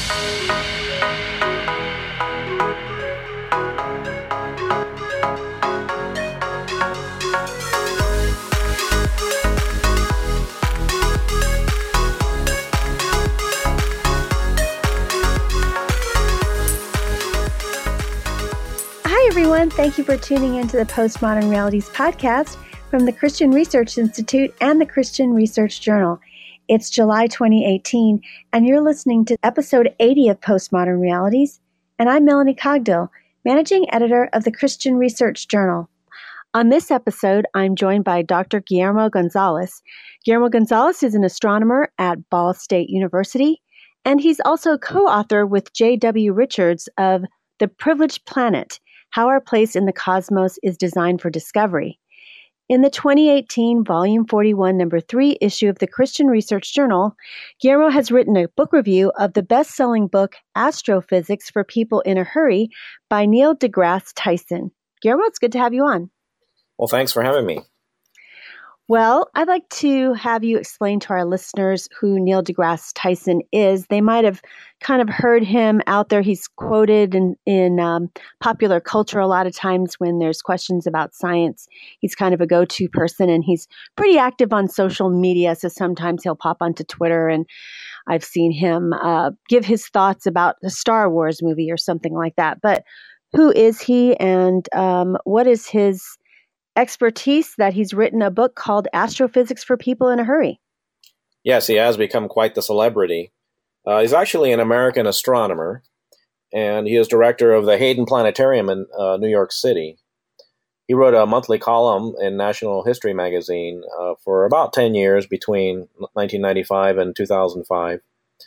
Everyone, thank you for tuning into the Postmodern Realities podcast from the Christian Research Institute and the Christian Research Journal. It's July 2018, and you're listening to episode 80 of Postmodern Realities, and I'm Melanie Cogdill, managing editor of the Christian Research Journal. On this episode, I'm joined by Dr. Guillermo Gonzalez. Guillermo Gonzalez is an astronomer at Ball State University, and he's also co-author with J.W. Richards of The Privileged Planet: How Our Place in the Cosmos is Designed for Discovery. In the 2018 Volume 41, Number 3 issue of the Christian Research Journal, Guillermo has written a book review of the best-selling book Astrophysics for People in a Hurry by Neil deGrasse Tyson. Guillermo, it's good to have you on. Well, thanks for having me. Well, I'd like to have you explain to our listeners who Neil deGrasse Tyson is. They might have kind of heard him out there. He's quoted in popular culture a lot of times when there's questions about science. He's kind of a go-to person, and he's pretty active on social media. So sometimes he'll pop onto Twitter, and I've seen him give his thoughts about a Star Wars movie or something like that. But who is he, and what is his expertise that he's written a book called Astrophysics for People in a Hurry? Yes, he has become quite the celebrity. He's actually an American astronomer, and he is director of the Hayden Planetarium in New York City. He wrote a monthly column in National History magazine for about 10 years between 1995 and 2005.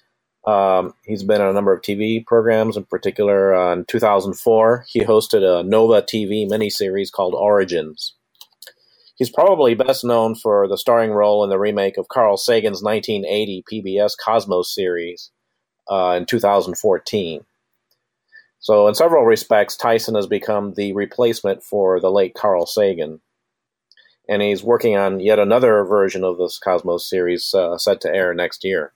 He's been on a number of TV programs. In particular, in 2004, he hosted a Nova TV miniseries called Origins. He's probably best known for the starring role in the remake of Carl Sagan's 1980 PBS Cosmos series in 2014. So in several respects, Tyson has become the replacement for the late Carl Sagan. And he's working on yet another version of this Cosmos series set to air next year.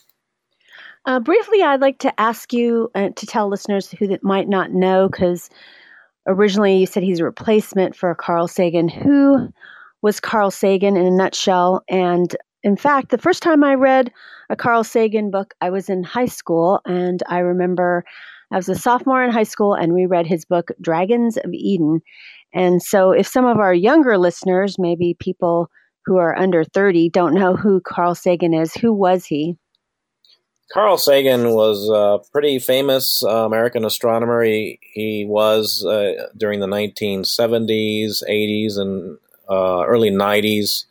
Briefly, I'd like to ask you to tell listeners who that might not know, because originally you said he's a replacement for Carl Sagan. Who was Carl Sagan in a nutshell? And in fact, the first time I read a Carl Sagan book, I was in high school, and I remember I was a sophomore in high school, and we read his book, Dragons of Eden. And so if some of our younger listeners, maybe people who are under 30, don't know who Carl Sagan is, who was he? Carl Sagan was a pretty famous American astronomer. He was during the 1970s, 80s, and early 90s,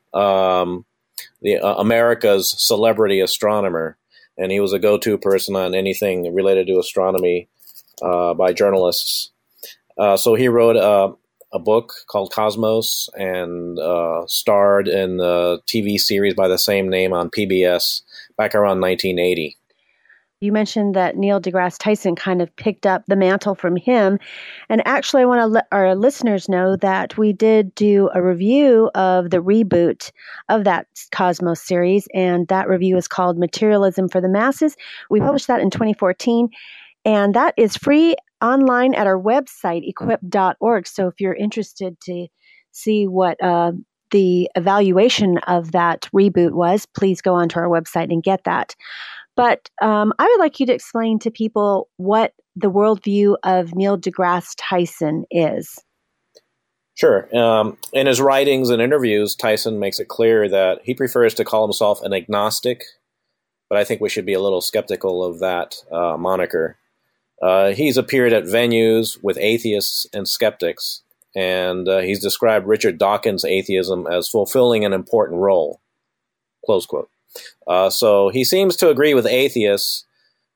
America's celebrity astronomer. And he was a go-to person on anything related to astronomy by journalists. So he wrote a book called Cosmos and starred in the TV series by the same name on PBS back around 1980. You mentioned that Neil deGrasse Tyson kind of picked up the mantle from him. And actually, I want to let our listeners know that we did do a review of the reboot of that Cosmos series, and that review is called Materialism for the Masses. We published that in 2014, and that is free online at our website, equip.org. So if you're interested to see what the evaluation of that reboot was, please go onto our website and get that. But I would like you to explain to people what the worldview of Neil deGrasse Tyson is. Sure. In his writings and interviews, Tyson makes it clear that he prefers to call himself an agnostic, but I think we should be a little skeptical of that moniker. He's appeared at venues with atheists and skeptics, and he's described Richard Dawkins' atheism as fulfilling an important role, close quote. So he seems to agree with atheists,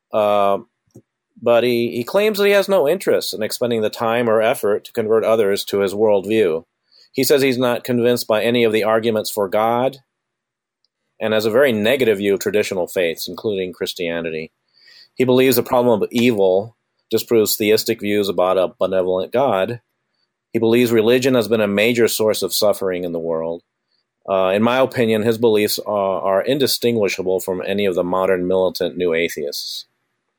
but he claims that he has no interest in expending the time or effort to convert others to his worldview. He says he's not convinced by any of the arguments for God, and has a very negative view of traditional faiths, including Christianity. He believes the problem of evil disproves theistic views about a benevolent God. He believes religion has been a major source of suffering in the world. In my opinion, his beliefs are indistinguishable from any of the modern militant new atheists.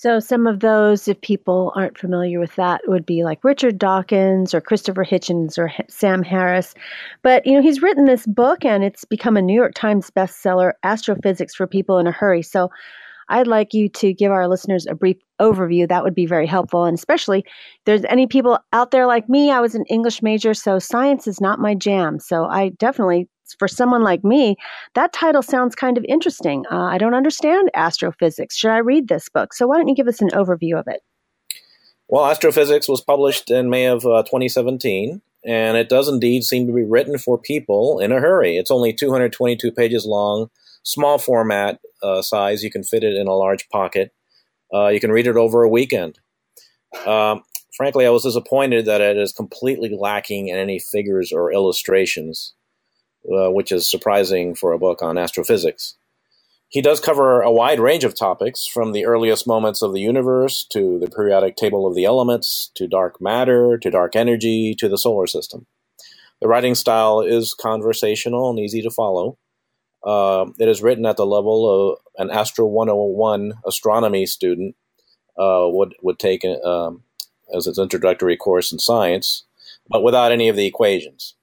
So some of those, if people aren't familiar with that, would be like Richard Dawkins or Christopher Hitchens or Sam Harris. But, he's written this book and it's become a New York Times bestseller, Astrophysics for People in a Hurry. So I'd like you to give our listeners a brief overview. That would be very helpful. And especially if there's any people out there like me, I was an English major, so science is not my jam. So I definitely, for someone like me, that title sounds kind of interesting. I don't understand astrophysics. Should I read this book? So why don't you give us an overview of it? Well, Astrophysics was published in May of 2017, and it does indeed seem to be written for people in a hurry. It's only 222 pages long, small format size. You can fit it in a large pocket. You can read it over a weekend. Frankly, I was disappointed that it is completely lacking in any figures or illustrations, which is surprising for a book on astrophysics. He does cover a wide range of topics, from the earliest moments of the universe to the periodic table of the elements, to dark matter, to dark energy, to the solar system. The writing style is conversational and easy to follow. It is written at the level of an Astro 101 astronomy student would take as its introductory course in science, but without any of the equations.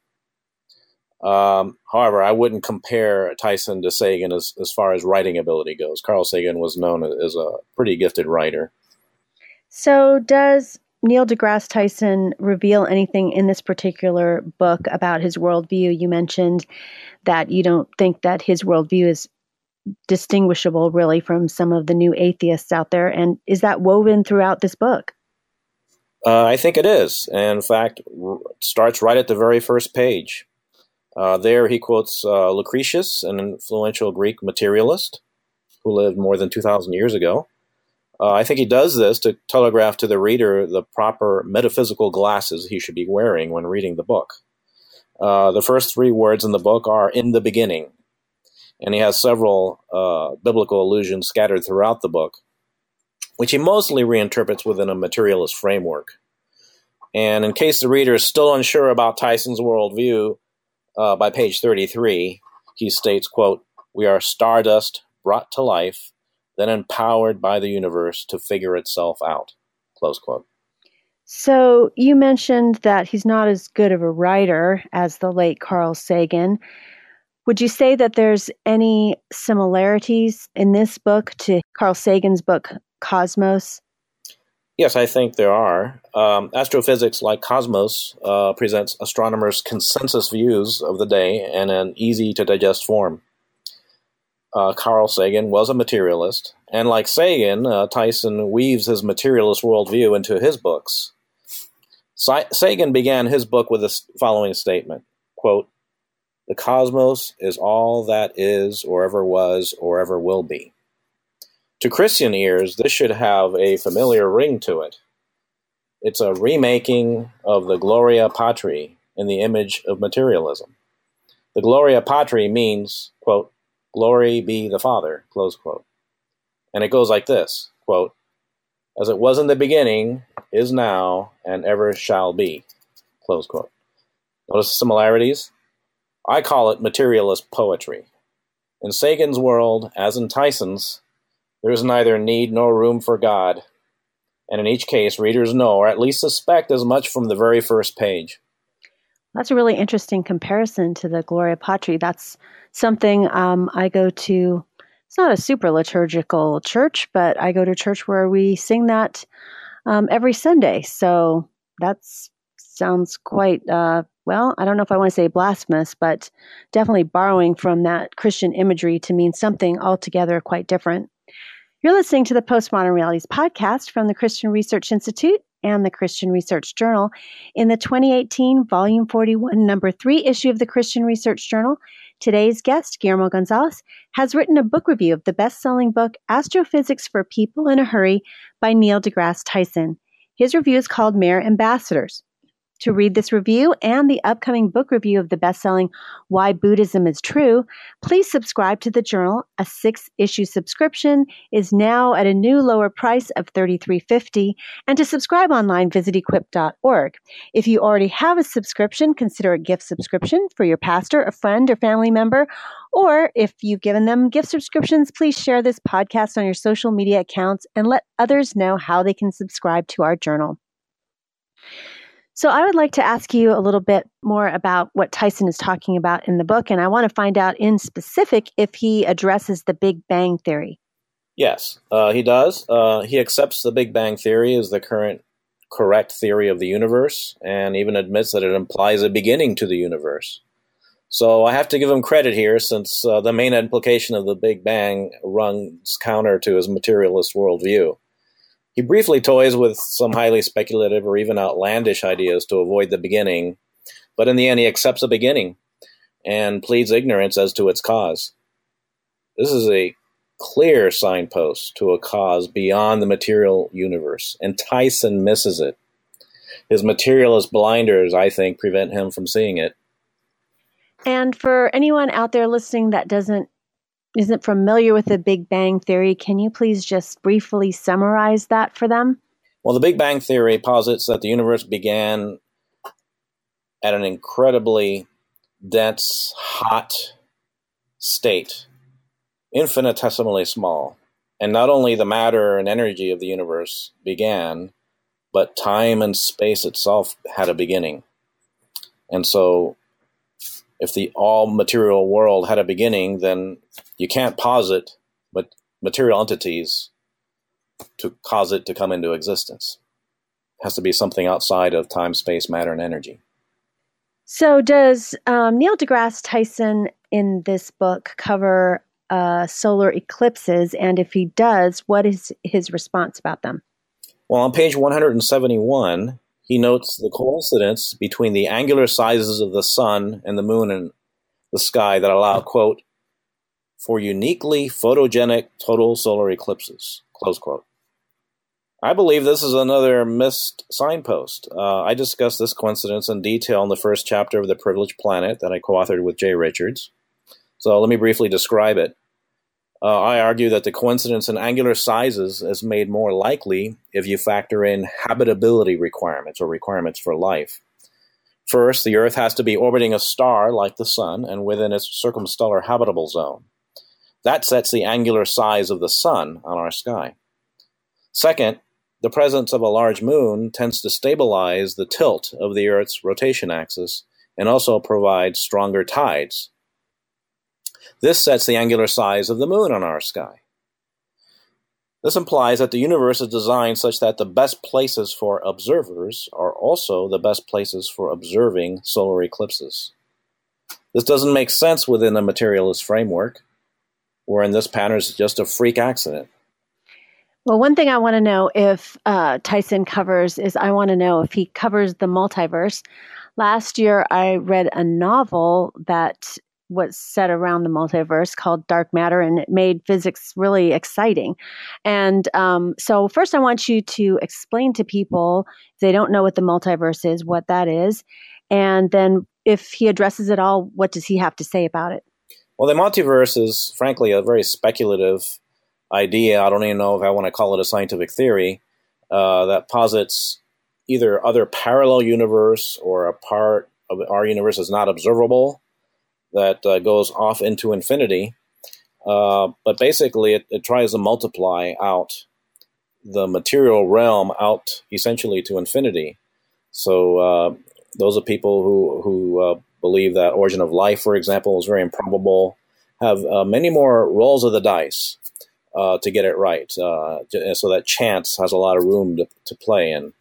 However, I wouldn't compare Tyson to Sagan as far as writing ability goes. Carl Sagan was known as a pretty gifted writer. So does Neil deGrasse Tyson reveal anything in this particular book about his worldview? You mentioned that you don't think that his worldview is distinguishable really from some of the new atheists out there. And is that woven throughout this book? I think it is. And in fact, it starts right at the very first page. There he quotes Lucretius, an influential Greek materialist who lived more than 2,000 years ago. I think he does this to telegraph to the reader the proper metaphysical glasses he should be wearing when reading the book. The first three words in the book are "in the beginning," and he has several biblical allusions scattered throughout the book, which he mostly reinterprets within a materialist framework. And in case the reader is still unsure about Tyson's worldview, by page 33, he states, quote, "We are stardust brought to life, then empowered by the universe to figure itself out," close quote. So you mentioned that he's not as good of a writer as the late Carl Sagan. Would you say that there's any similarities in this book to Carl Sagan's book, Cosmos? Yes, I think there are. Astrophysics, like Cosmos, presents astronomers' consensus views of the day in an easy-to-digest form. Carl Sagan was a materialist, and like Sagan, Tyson weaves his materialist worldview into his books. Sagan began his book with the following statement, quote, "The cosmos is all that is or ever was or ever will be." To Christian ears, this should have a familiar ring to it. It's a remaking of the Gloria Patri in the image of materialism. The Gloria Patri means, quote, "Glory be the Father," close quote. And it goes like this, quote, "As it was in the beginning, is now, and ever shall be," close quote. Notice the similarities? I call it materialist poetry. In Sagan's world, as in Tyson's, there is neither need nor room for God, and in each case, readers know, or at least suspect, as much from the very first page. That's a really interesting comparison to the Gloria Patri. That's something I go to. It's not a super liturgical church, but I go to church where we sing that every Sunday. So that sounds quite, well, I don't know if I want to say blasphemous, but definitely borrowing from that Christian imagery to mean something altogether quite different. You're listening to the Postmodern Realities podcast from the Christian Research Institute and the Christian Research Journal. In the 2018 Volume 41, Number 3 issue of the Christian Research Journal, today's guest, Guillermo Gonzalez, has written a book review of the best-selling book, Astrophysics for People in a Hurry by Neil deGrasse Tyson. His review is called Mere Ambassadors. To read this review and the upcoming book review of the best-selling Why Buddhism is True, please subscribe to the journal. A 6-issue subscription is now at a new lower price of $33.50, and to subscribe online, visit equip.org. If you already have a subscription, consider a gift subscription for your pastor, a friend, or family member. Or if you've given them gift subscriptions, please share this podcast on your social media accounts and let others know how they can subscribe to our journal. So I would like to ask you a little bit more about what Tyson is talking about in the book, and I want to find out in specific if he addresses the Big Bang Theory. Yes, he does. He accepts the Big Bang Theory as the current correct theory of the universe, and even admits that it implies a beginning to the universe. So I have to give him credit here, since the main implication of the Big Bang runs counter to his materialist worldview. He briefly toys with some highly speculative or even outlandish ideas to avoid the beginning, but in the end he accepts a beginning and pleads ignorance as to its cause. This is a clear signpost to a cause beyond the material universe, and Tyson misses it. His materialist blinders, I think, prevent him from seeing it. And for anyone out there listening that isn't familiar with the Big Bang Theory, can you please just briefly summarize that for them? Well, the Big Bang Theory posits that the universe began at an incredibly dense, hot state, infinitesimally small. And not only the matter and energy of the universe began, but time and space itself had a beginning. And so if the all-material world had a beginning, then you can't posit material entities to cause it to come into existence. It has to be something outside of time, space, matter, and energy. So does Neil deGrasse Tyson in this book cover solar eclipses? And if he does, what is his response about them? Well, on page 171, he notes the coincidence between the angular sizes of the sun and the moon and the sky that allow, quote, for uniquely photogenic total solar eclipses, close quote. I believe this is another missed signpost. I discussed this coincidence in detail in the first chapter of The Privileged Planet that I co-authored with Jay Richards. So let me briefly describe it. I argue that the coincidence in angular sizes is made more likely if you factor in habitability requirements or requirements for life. First, the Earth has to be orbiting a star like the Sun and within its circumstellar habitable zone. That sets the angular size of the Sun on our sky. Second, the presence of a large moon tends to stabilize the tilt of the Earth's rotation axis and also provides stronger tides. This sets the angular size of the moon on our sky. This implies that the universe is designed such that the best places for observers are also the best places for observing solar eclipses. This doesn't make sense within a materialist framework, wherein this pattern is just a freak accident. Well, one thing I want to know if Tyson covers is I want to know if he covers the multiverse. Last year, I read a novel that was set around the multiverse called Dark Matter, and it made physics really exciting. And so first I want you to explain to people, if they don't know what the multiverse is, what that is. And then if he addresses it all, what does he have to say about it? Well, the multiverse is, frankly, a very speculative idea. I don't even know if I want to call it a scientific theory that posits either other parallel universe or a part of our universe is not observable, that goes off into infinity. But basically, it tries to multiply out the material realm out essentially to infinity. So those are people who believe that origin of life, for example, is very improbable, have many more rolls of the dice to get it right, so that chance has a lot of room to play in.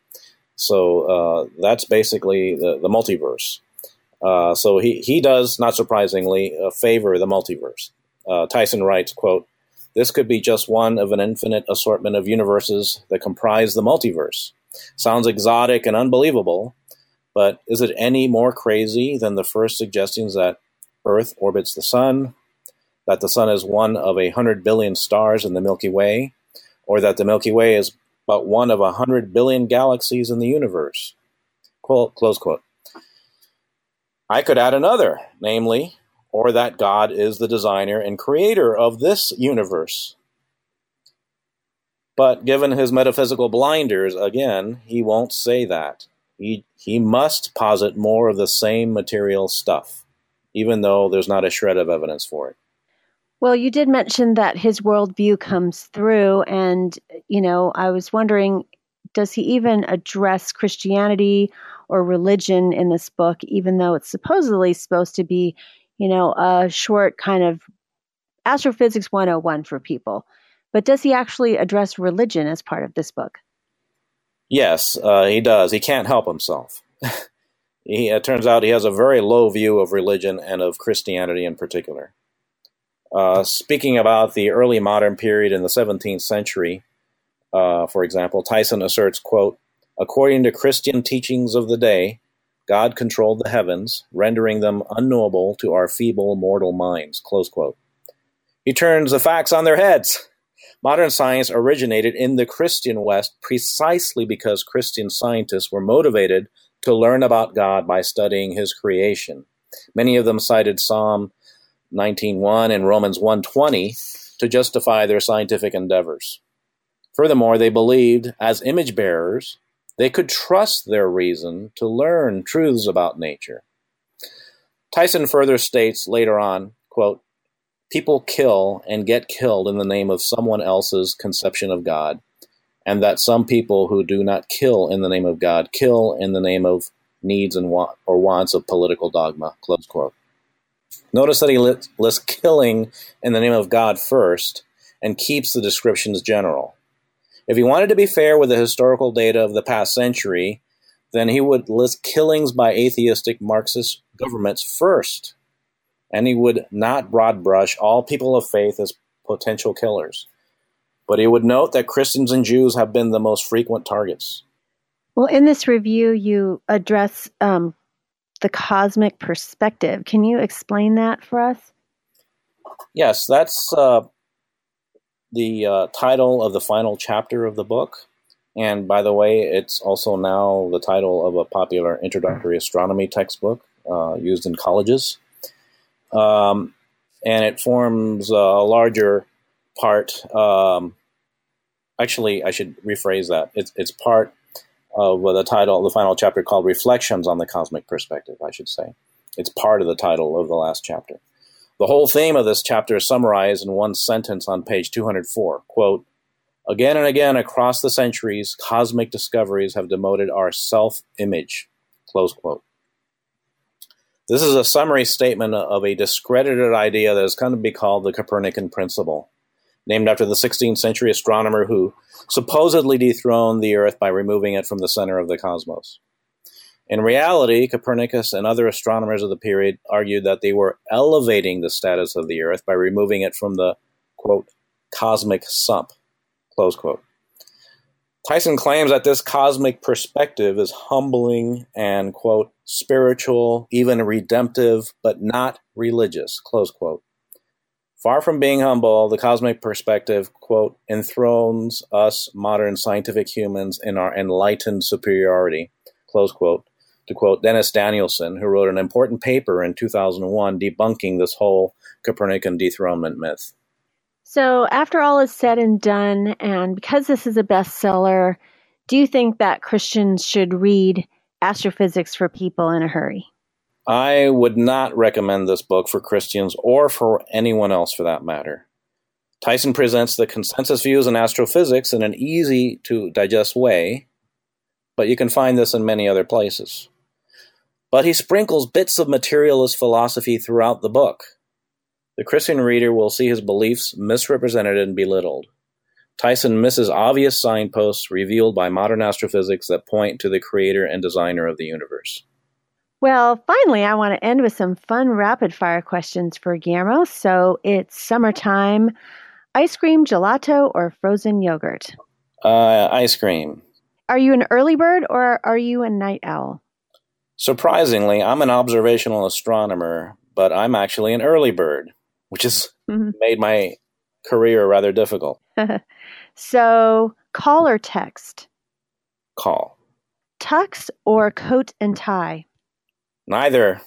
So that's basically the multiverse. So he does, not surprisingly, favor the multiverse. Tyson writes, quote, "This could be just one of an infinite assortment of universes that comprise the multiverse. Sounds exotic and unbelievable, but is it any more crazy than the first suggestions that Earth orbits the Sun, that the Sun is one of 100 billion stars in the Milky Way, or that the Milky Way is but one of 100 billion galaxies in the universe?" Close quote. I could add another, namely, or that God is the designer and creator of this universe. But given his metaphysical blinders, again, he won't say that. He must posit more of the same material stuff, even though there's not a shred of evidence for it. Well, you did mention that his worldview comes through, and, I was wondering, does he even address Christianity or religion in this book, even though it's supposedly supposed to be, a short kind of astrophysics 101 for people? But does he actually address religion as part of this book? Yes, he does. He can't help himself. It turns out he has a very low view of religion and of Christianity in particular. Speaking about the early modern period in the 17th century, for example, Tyson asserts, quote, according to Christian teachings of the day, God controlled the heavens, rendering them unknowable to our feeble mortal minds, close quote. He turns the facts on their heads. Modern science originated in the Christian West precisely because Christian scientists were motivated to learn about God by studying his creation. Many of them cited Psalm 19:1 and Romans 1:20 to justify their scientific endeavors. Furthermore, they believed, as image bearers, they could trust their reason to learn truths about nature. Tyson further states later on, quote, people kill and get killed in the name of someone else's conception of God, and that some people who do not kill in the name of God kill in the name of needs and wants of political dogma, close quote. Notice that he lists killing in the name of God first and keeps the descriptions general. If he wanted to be fair with the historical data of the past century, then he would list killings by atheistic Marxist governments first, and he would not broad brush all people of faith as potential killers. But he would note that Christians and Jews have been the most frequent targets. Well, in this review, you address the cosmic perspective. Can you explain that for us? Yes, that's the title of the final chapter of the book. And by the way, it's also now the title of a popular introductory astronomy textbook used in colleges. And it forms a larger part. Actually, I should rephrase that. It's part of the title, the final chapter called Reflections on the Cosmic Perspective, I should say. It's part of the title of the last chapter. The whole theme of this chapter is summarized in one sentence on page 204. Quote, again and again across the centuries, cosmic discoveries have demoted our self-image. Close quote. This is a summary statement of a discredited idea that has come to be called the Copernican principle, named after the 16th century astronomer who supposedly dethroned the Earth by removing it from the center of the cosmos. In reality, Copernicus and other astronomers of the period argued that they were elevating the status of the Earth by removing it from the, quote, cosmic sump, close quote. Tyson claims that this cosmic perspective is humbling and, quote, spiritual, even redemptive, but not religious, close quote. Far from being humble, the cosmic perspective, quote, enthrones us modern scientific humans in our enlightened superiority, close quote, to quote Dennis Danielson, who wrote an important paper in 2001 debunking this whole Copernican dethronement myth. So after all is said and done, and because this is a bestseller, do you think that Christians should read Astrophysics for People in a hurry? I would not recommend this book for Christians or for anyone else for that matter. Tyson presents the consensus views in astrophysics in an easy-to-digest way, but you can find this in many other places. But he sprinkles bits of materialist philosophy throughout the book. The Christian reader will see his beliefs misrepresented and belittled. Tyson misses obvious signposts revealed by modern astrophysics that point to the creator and designer of the universe. Well, finally, I want to end with some fun rapid-fire questions for Guillermo. So it's summertime. Ice cream, gelato, or frozen yogurt? Ice cream. Are you an early bird or are you a night owl? Surprisingly, I'm an observational astronomer, but I'm actually an early bird, which has made my career rather difficult. So, call or text? Call. tux or coat and tie? Neither.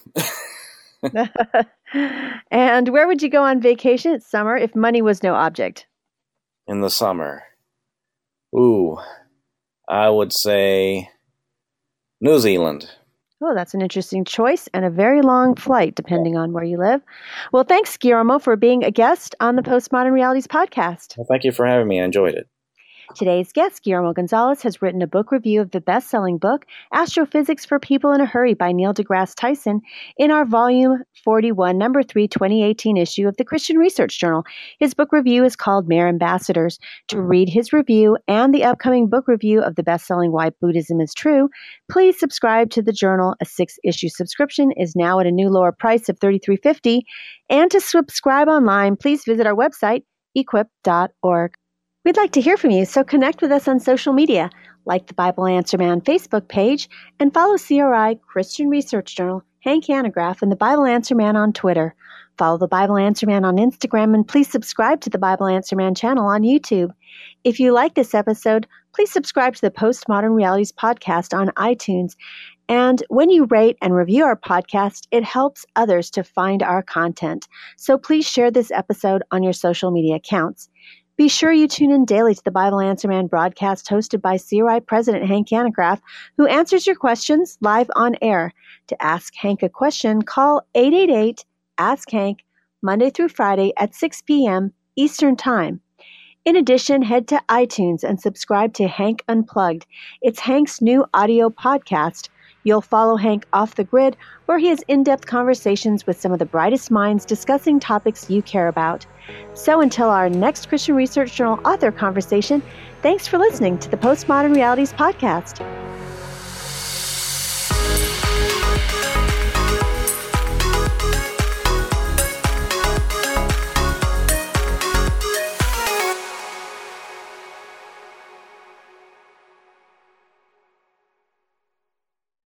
And where would you go on vacation this summer if money was no object? In the summer. Ooh, I would say New Zealand. Oh, that's an interesting choice and a very long flight, depending on where you live. Well, thanks, Guillermo, for being a guest on the Postmodern Realities podcast. Well, thank you for having me. I enjoyed it. Today's guest, Guillermo Gonzalez, has written a book review of the best-selling book, Astrophysics for People in a Hurry by Neil deGrasse Tyson, in our Volume 41, Number 3, 2018 issue of the Christian Research Journal. His book review is called Mere Ambassadors. To read his review and the upcoming book review of the best-selling Why Buddhism is True, please subscribe to the journal. A 6-issue subscription is now at a new lower price of $33.50. And to subscribe online, please visit our website, equip.org. We'd like to hear from you, so connect with us on social media, like the Bible Answer Man Facebook page, and follow CRI Christian Research Journal, Hank Hanegraaff, and the Bible Answer Man on Twitter. Follow the Bible Answer Man on Instagram, and please subscribe to the Bible Answer Man channel on YouTube. If you like this episode, please subscribe to the Postmodern Realities podcast on iTunes. And when you rate and review our podcast, it helps others to find our content. So please share this episode on your social media accounts. Be sure you tune in daily to the Bible Answer Man broadcast hosted by CRI President Hank Hanegraaff, who answers your questions live on air. To ask Hank a question, call 888-ASK-HANK, Monday through Friday at 6 p.m. Eastern Time. In addition, head to iTunes and subscribe to Hank Unplugged. It's Hank's new audio podcast. You'll follow Hank off the grid, where he has in-depth conversations with some of the brightest minds discussing topics you care about. So until our next Christian Research Journal author conversation, thanks for listening to the Postmodern Realities podcast.